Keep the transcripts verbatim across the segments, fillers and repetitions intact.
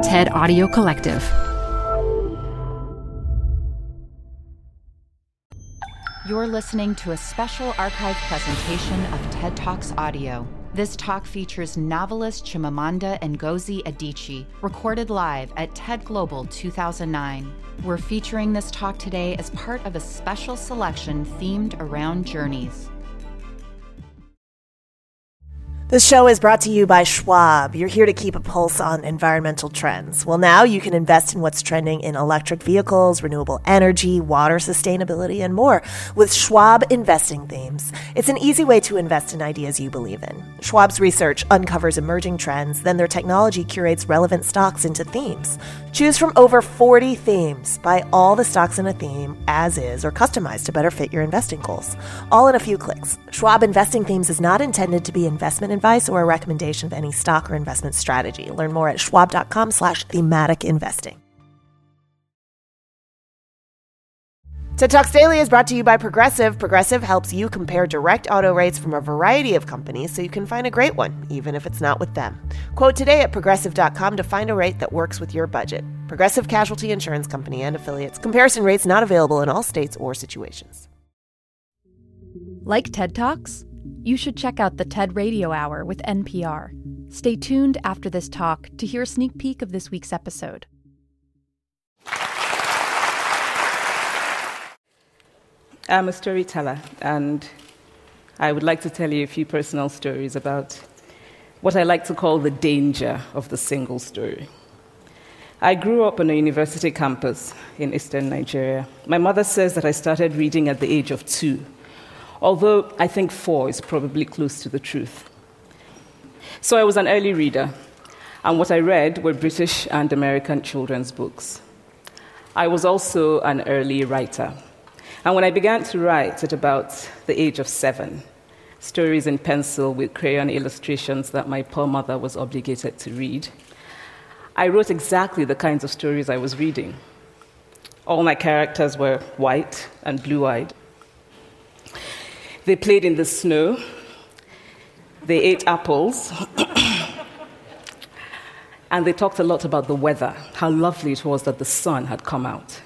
TED Audio Collective. You're listening to a special archive presentation of TED Talks Audio. This talk features novelist Chimamanda Ngozi Adichie, recorded live at TED Global two thousand nine. We're featuring this talk today as part of a special selection themed around journeys. This show is brought to you by Schwab. You're here to keep a pulse on environmental trends. Well, now you can invest in what's trending in electric vehicles, renewable energy, water sustainability, and more with Schwab Investing Themes. It's an easy way to invest in ideas you believe in. Schwab's research uncovers emerging trends, then their technology curates relevant stocks into themes. Choose from over forty themes. Buy all the stocks in a theme as is or customized to better fit your investing goals. All in a few clicks. Schwab Investing Themes is not intended to be investment advice or a recommendation of any stock or investment strategy. Learn more at schwab.com slash thematic investing. TED Talks Daily is brought to you by Progressive. Progressive helps you compare direct auto rates from a variety of companies so you can find a great one, even if it's not with them. Quote today at progressive dot com to find a rate that works with your budget. Progressive Casualty Insurance Company and affiliates. Comparison rates not available in all states or situations. Like TED Talks? You should check out the TED Radio Hour with N P R. Stay tuned after this talk to hear a sneak peek of this week's episode. I'm a storyteller, and I would like to tell you a few personal stories about what I like to call the danger of the single story. I grew up on a university campus in eastern Nigeria. My mother says that I started reading at the age of two, although I think four is probably close to the truth. So I was an early reader, and what I read were British and American children's books. I was also an early writer. And when I began to write at about the age of seven, stories in pencil with crayon illustrations that my poor mother was obligated to read, I wrote exactly the kinds of stories I was reading. All my characters were white and blue-eyed. They played in the snow. They ate apples. And they talked a lot about the weather, how lovely it was that the sun had come out.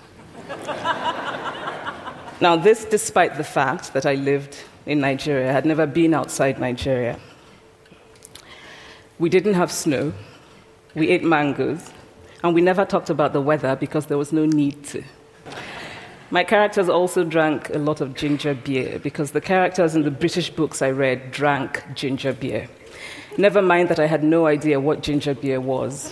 Now, this despite the fact that I lived in Nigeria. I had never been outside Nigeria. We didn't have snow. We ate mangoes. And we never talked about the weather because there was no need to. My characters also drank a lot of ginger beer because the characters in the British books I read drank ginger beer. Never mind that I had no idea what ginger beer was.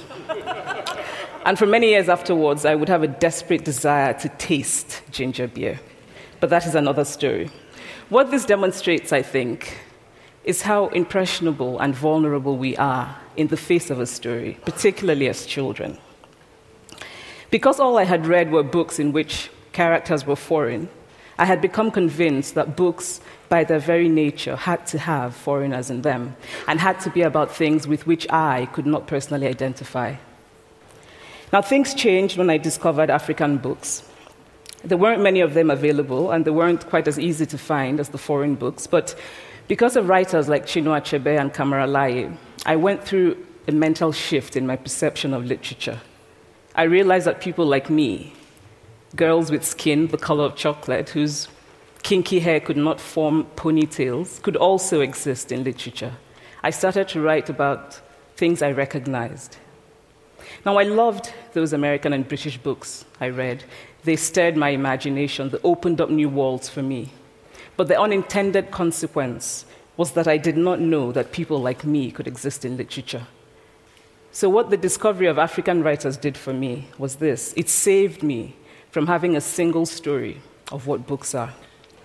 And for many years afterwards, I would have a desperate desire to taste ginger beer. But that is another story. What this demonstrates, I think, is how impressionable and vulnerable we are in the face of a story, particularly as children. Because all I had read were books in which characters were foreign, I had become convinced that books, by their very nature, had to have foreigners in them and had to be about things with which I could not personally identify. Now, things changed when I discovered African books. There weren't many of them available, and they weren't quite as easy to find as the foreign books, but because of writers like Chinua Achebe and Kamara Laye, I went through a mental shift in my perception of literature. I realized that people like me, girls with skin the color of chocolate, whose kinky hair could not form ponytails, could also exist in literature. I started to write about things I recognized. Now, I loved those American and British books I read. They stirred my imagination. They opened up new worlds for me. But the unintended consequence was that I did not know that people like me could exist in literature. So what the discovery of African writers did for me was this. It saved me from having a single story of what books are.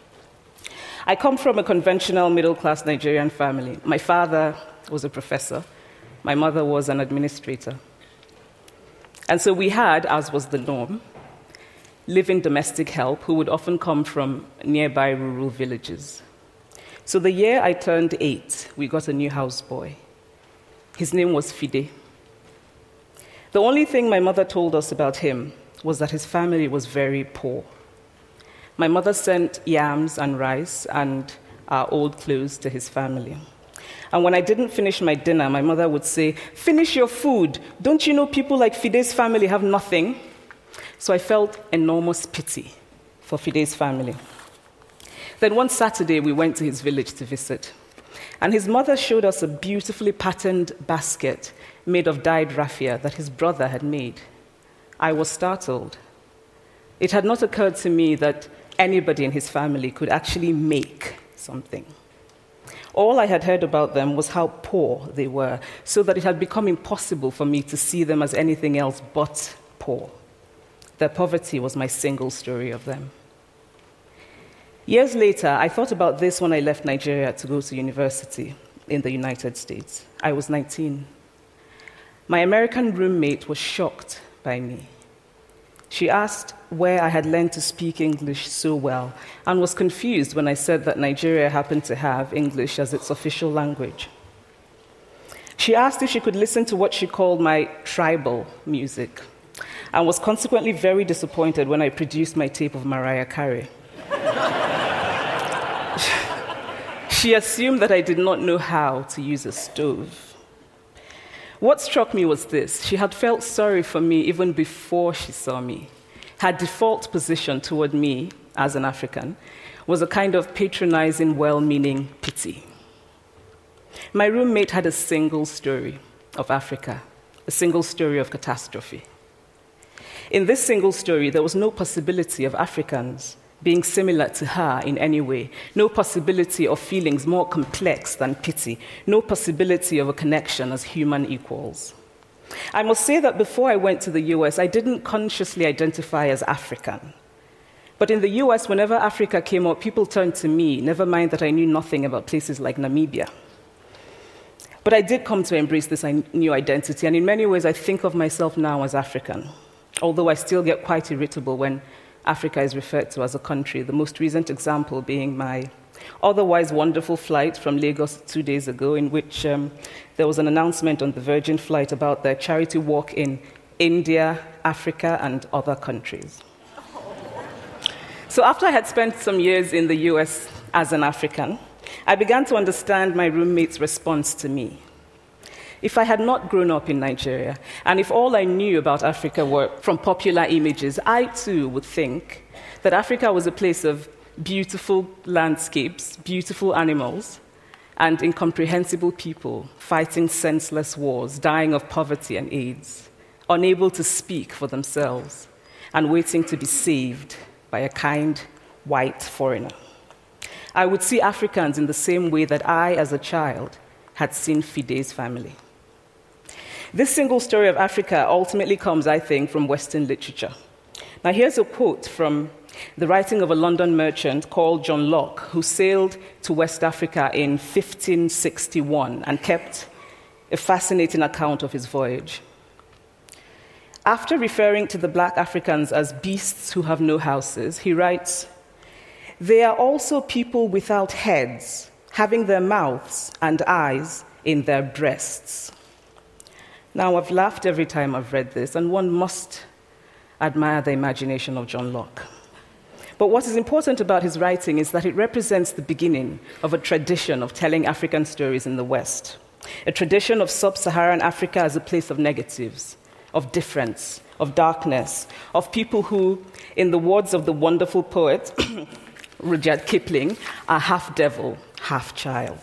I come from a conventional middle-class Nigerian family. My father was a professor. My mother was an administrator. And so we had, as was the norm, live-in domestic help who would often come from nearby rural villages. So the year I turned eight, we got a new houseboy. His name was Fide. The only thing my mother told us about him was that his family was very poor. My mother sent yams and rice and our old clothes to his family. And when I didn't finish my dinner, my mother would say, "Finish your food. Don't you know people like Fide's family have nothing?" So I felt enormous pity for Fide's family. Then one Saturday, we went to his village to visit. And his mother showed us a beautifully patterned basket made of dyed raffia that his brother had made. I was startled. It had not occurred to me that anybody in his family could actually make something. All I had heard about them was how poor they were, so that it had become impossible for me to see them as anything else but poor. Their poverty was my single story of them. Years later, I thought about this when I left Nigeria to go to university in the United States. I was nineteen. My American roommate was shocked by me. She asked where I had learned to speak English so well and was confused when I said that Nigeria happened to have English as its official language. She asked if she could listen to what she called my tribal music and was consequently very disappointed when I produced my tape of Mariah Carey. She assumed that I did not know how to use a stove. What struck me was this: she had felt sorry for me even before she saw me. Her default position toward me, as an African, was a kind of patronizing, well-meaning pity. My roommate had a single story of Africa, a single story of catastrophe. In this single story, there was no possibility of Africans being similar to her in any way, no possibility of feelings more complex than pity, no possibility of a connection as human equals. I must say that before I went to the U S, I didn't consciously identify as African. But in the U S, whenever Africa came up, people turned to me, never mind that I knew nothing about places like Namibia. But I did come to embrace this new identity, and in many ways I think of myself now as African, although I still get quite irritable when Africa is referred to as a country, the most recent example being my otherwise wonderful flight from Lagos two days ago, in which um, there was an announcement on the Virgin flight about their charity walk in India, Africa, and other countries. So after I had spent some years in the U S as an African, I began to understand my roommate's response to me. If I had not grown up in Nigeria, and if all I knew about Africa were from popular images, I too would think that Africa was a place of beautiful landscapes, beautiful animals, and incomprehensible people fighting senseless wars, dying of poverty and AIDS, unable to speak for themselves, and waiting to be saved by a kind white foreigner. I would see Africans in the same way that I, as a child, had seen Fide's family. This single story of Africa ultimately comes, I think, from Western literature. Now, here's a quote from the writing of a London merchant called John Locke, who sailed to West Africa in fifteen sixty-one and kept a fascinating account of his voyage. After referring to the black Africans as beasts who have no houses, he writes, "They are also people without heads, having their mouths and eyes in their breasts." Now, I've laughed every time I've read this, and one must admire the imagination of John Locke. But what is important about his writing is that it represents the beginning of a tradition of telling African stories in the West, a tradition of sub-Saharan Africa as a place of negatives, of difference, of darkness, of people who, in the words of the wonderful poet Rudyard Kipling, are half devil, half child.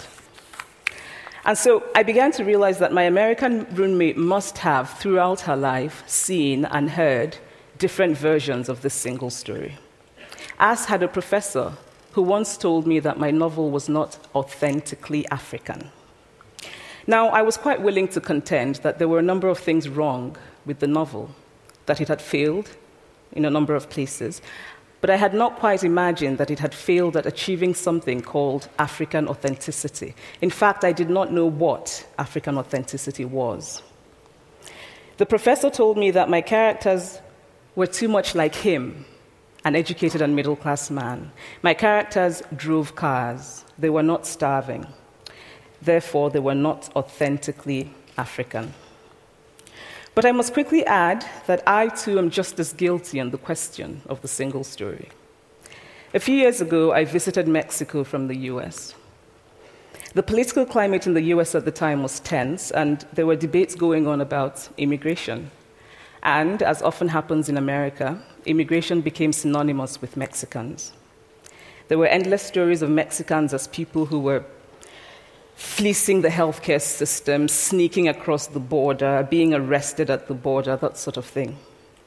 And so I began to realize that my American roommate must have, throughout her life, seen and heard different versions of this single story. As had a professor who once told me that my novel was not authentically African. Now, I was quite willing to contend that there were a number of things wrong with the novel, that it had failed in a number of places, but I had not quite imagined that it had failed at achieving something called African authenticity. In fact, I did not know what African authenticity was. The professor told me that my characters were too much like him, an educated and middle-class man. My characters drove cars. They were not starving. Therefore, they were not authentically African. But I must quickly add that I, too, am just as guilty on the question of the single story. A few years ago, I visited Mexico from the U S. The political climate in the U S at the time was tense, and there were debates going on about immigration. And, as often happens in America, immigration became synonymous with Mexicans. There were endless stories of Mexicans as people who were fleecing the healthcare system, sneaking across the border, being arrested at the border, that sort of thing.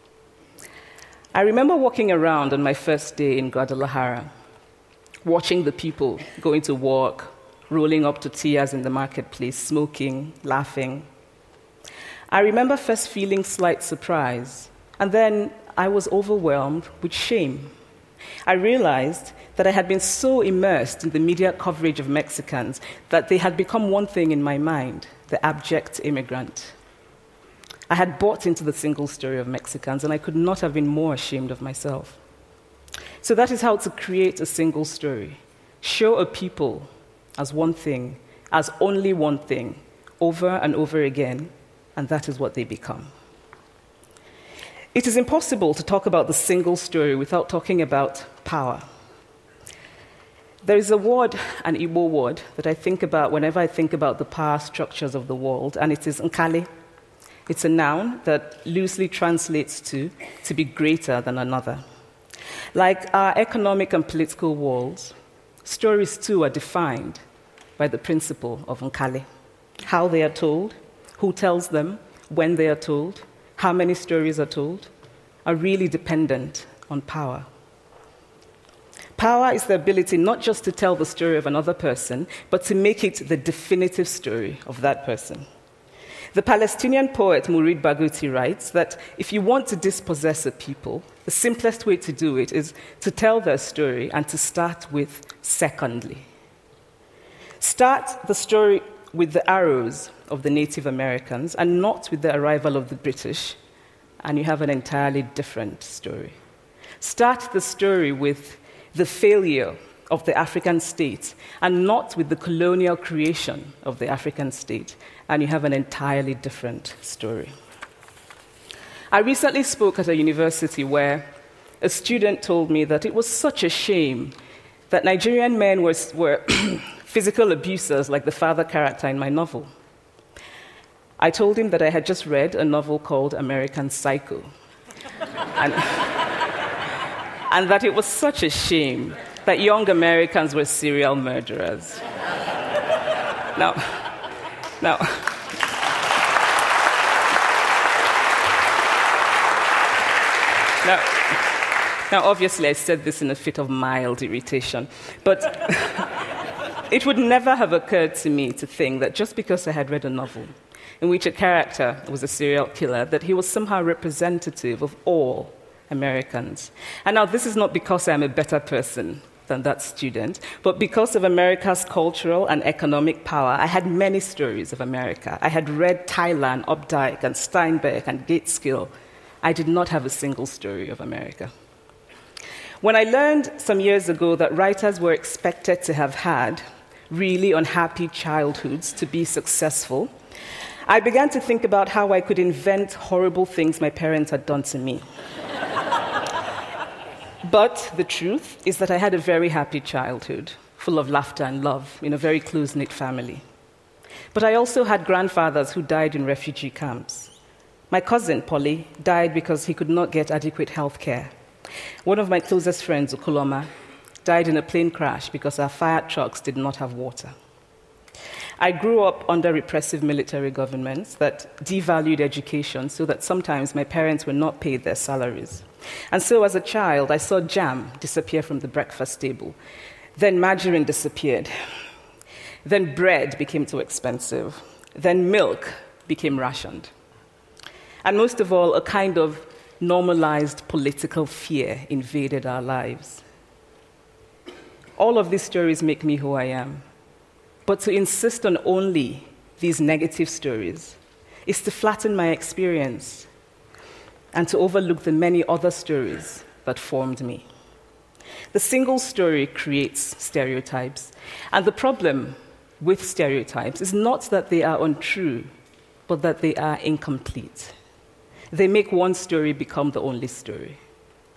I remember walking around on my first day in Guadalajara, watching the people going to work, rolling up tortillas in the marketplace, smoking, laughing. I remember first feeling slight surprise, and then I was overwhelmed with shame. I realized that I had been so immersed in the media coverage of Mexicans that they had become one thing in my mind, the abject immigrant. I had bought into the single story of Mexicans, and I could not have been more ashamed of myself. So that is how to create a single story. Show a people as one thing, as only one thing, over and over again, and that is what they become. It is impossible to talk about the single story without talking about power. There is a word, an Igbo word, that I think about whenever I think about the power structures of the world, and it is nkali. It's a noun that loosely translates to to be greater than another. Like our economic and political worlds, stories too are defined by the principle of nkali. How they are told, who tells them, when they are told, how many stories are told, are really dependent on power. Power is the ability not just to tell the story of another person, but to make it the definitive story of that person. The Palestinian poet Mourid Barghouti writes that if you want to dispossess a people, the simplest way to do it is to tell their story and to start with secondly. Start the story with the arrows of the Native Americans and not with the arrival of the British, and you have an entirely different story. Start the story with the failure of the African state and not with the colonial creation of the African state, and you have an entirely different story. I recently spoke at a university where a student told me that it was such a shame that Nigerian men were, were physical abusers like the father character in my novel. I told him that I had just read a novel called American Psycho, and, and that it was such a shame that young Americans were serial murderers. Now, now, now, now, obviously, I said this in a fit of mild irritation, but it would never have occurred to me to think that just because I had read a novel in which a character was a serial killer, that he was somehow representative of all Americans. And now, this is not because I'm a better person than that student, but because of America's cultural and economic power, I had many stories of America. I had read Tylan, Updike, and Steinbeck, and Gateskill. I did not have a single story of America. When I learned some years ago that writers were expected to have had really unhappy childhoods to be successful, I began to think about how I could invent horrible things my parents had done to me. But the truth is that I had a very happy childhood, full of laughter and love, in a very close-knit family. But I also had grandfathers who died in refugee camps. My cousin, Polly, died because he could not get adequate health care. One of my closest friends, Okoloma, died in a plane crash because our fire trucks did not have water. I grew up under repressive military governments that devalued education so that sometimes my parents were not paid their salaries. And so as a child, I saw jam disappear from the breakfast table. Then margarine disappeared. Then bread became too expensive. Then milk became rationed. And most of all, a kind of normalized political fear invaded our lives. All of these stories make me who I am. But to insist on only these negative stories is to flatten my experience and to overlook the many other stories that formed me. The single story creates stereotypes, and the problem with stereotypes is not that they are untrue, but that they are incomplete. They make one story become the only story.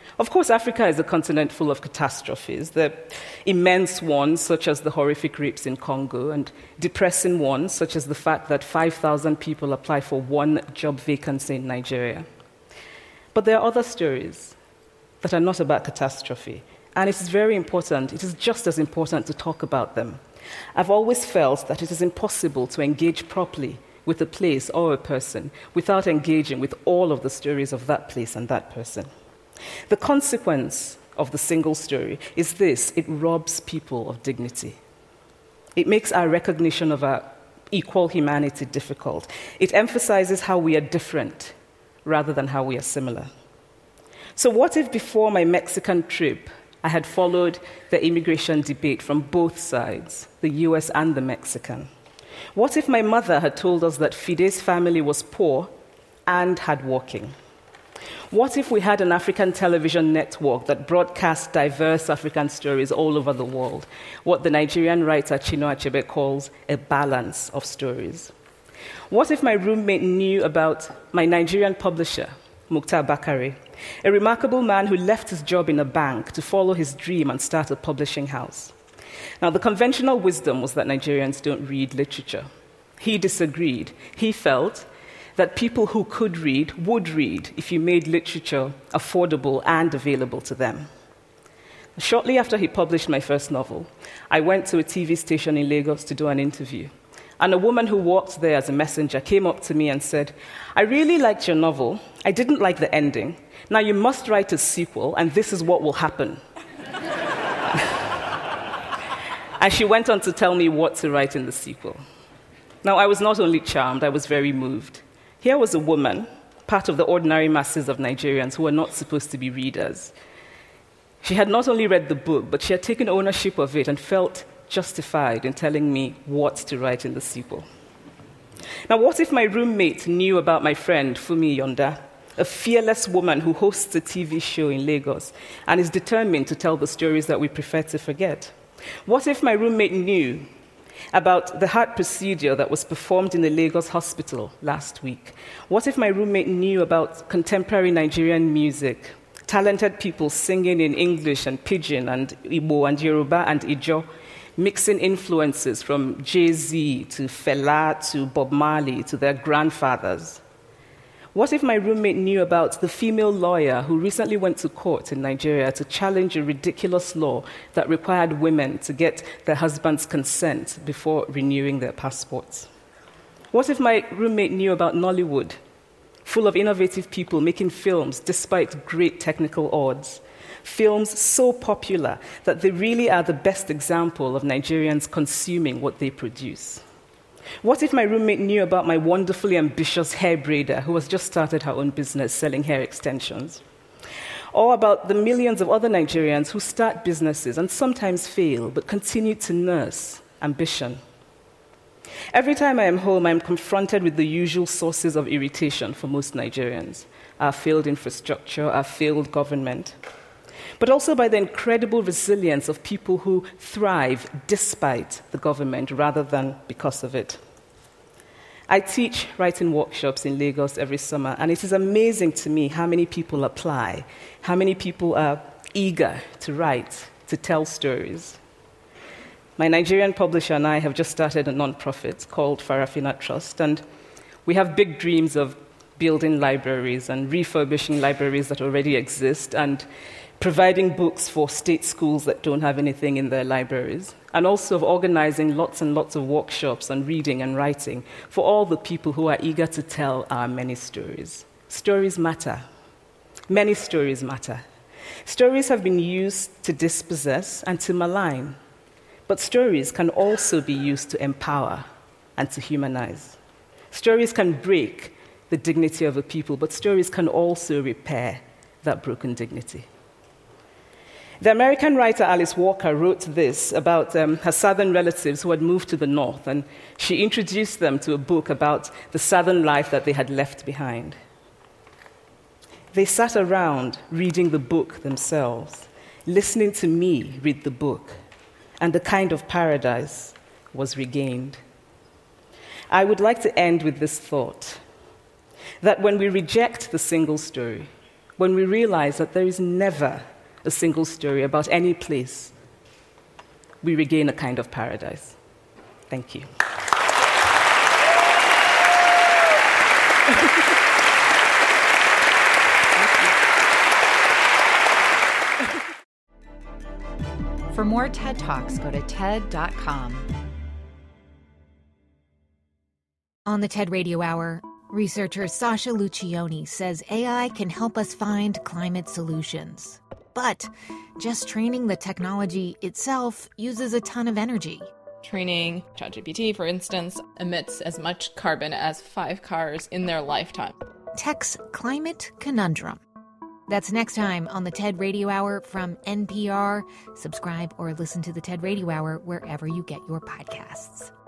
Of course, Africa is a continent full of catastrophes. The immense ones, such as the horrific rapes in Congo, and depressing ones, such as the fact that five thousand people apply for one job vacancy in Nigeria. But there are other stories that are not about catastrophe, and it is very important, it is just as important to talk about them. I've always felt that it is impossible to engage properly with a place or a person without engaging with all of the stories of that place and that person. The consequence of the single story is this: it robs people of dignity. It makes our recognition of our equal humanity difficult. It emphasizes how we are different rather than how we are similar. So what if before my Mexican trip, I had followed the immigration debate from both sides, the U S and the Mexican? What if my mother had told us that Fide's family was poor and hardworking? What if we had an African television network that broadcast diverse African stories all over the world, what the Nigerian writer Chinua Achebe calls a balance of stories? What if my roommate knew about my Nigerian publisher, Mukhtar Bakare, a remarkable man who left his job in a bank to follow his dream and start a publishing house? Now, the conventional wisdom was that Nigerians don't read literature. He disagreed. He felt that people who could read would read if you made literature affordable and available to them. Shortly after he published my first novel, I went to a T V station in Lagos to do an interview. And a woman who worked there as a messenger came up to me and said, "I really liked your novel. I didn't like the ending. Now you must write a sequel, and this is what will happen." And she went on to tell me what to write in the sequel. Now, I was not only charmed, I was very moved. Here was a woman, part of the ordinary masses of Nigerians who were not supposed to be readers. She had not only read the book, but she had taken ownership of it and felt justified in telling me what to write in the sequel. Now, what if my roommate knew about my friend, Fumi Yonda, a fearless woman who hosts a T V show in Lagos and is determined to tell the stories that we prefer to forget? What if my roommate knew about the heart procedure that was performed in the Lagos hospital last week? What if my roommate knew about contemporary Nigerian music, talented people singing in English and Pidgin and Igbo and Yoruba and Ijo, mixing influences from Jay-Z to Fela to Bob Marley to their grandfathers? What if my roommate knew about the female lawyer who recently went to court in Nigeria to challenge a ridiculous law that required women to get their husband's consent before renewing their passports? What if my roommate knew about Nollywood, full of innovative people making films despite great technical odds, films so popular that they really are the best example of Nigerians consuming what they produce? What if my roommate knew about my wonderfully ambitious hair braider who has just started her own business selling hair extensions? Or about the millions of other Nigerians who start businesses and sometimes fail, but continue to nurse ambition? Every time I am home, I am confronted with the usual sources of irritation for most Nigerians: our failed infrastructure, our failed government, but also by the incredible resilience of people who thrive despite the government rather than because of it. I teach writing workshops in Lagos every summer, and it is amazing to me how many people apply, how many people are eager to write, to tell stories. My Nigerian publisher and I have just started a nonprofit called Farafina Trust, and we have big dreams of building libraries and refurbishing libraries that already exist and providing books for state schools that don't have anything in their libraries, and also of organizing lots and lots of workshops on reading and writing for all the people who are eager to tell our many stories. Stories matter. Many stories matter. Stories have been used to dispossess and to malign, but stories can also be used to empower and to humanize. Stories can break the dignity of a people, but stories can also repair that broken dignity. The American writer Alice Walker wrote this about um, her southern relatives who had moved to the north, and she introduced them to a book about the southern life that they had left behind. They sat around reading the book themselves, listening to me read the book, and the kind of paradise was regained. I would like to end with this thought, that when we reject the single story, when we realize that there is never a single story about any place, we regain a kind of paradise. Thank you. For more TED Talks, go to TED dot com. On the TED Radio Hour, researcher Sasha Lucioni says A I can help us find climate solutions. But just training the technology itself uses a ton of energy. Training ChatGPT, for instance, emits as much carbon as five cars in their lifetime. Tech's climate conundrum. That's next time on the TED Radio Hour from N P R. Subscribe or listen to the TED Radio Hour wherever you get your podcasts.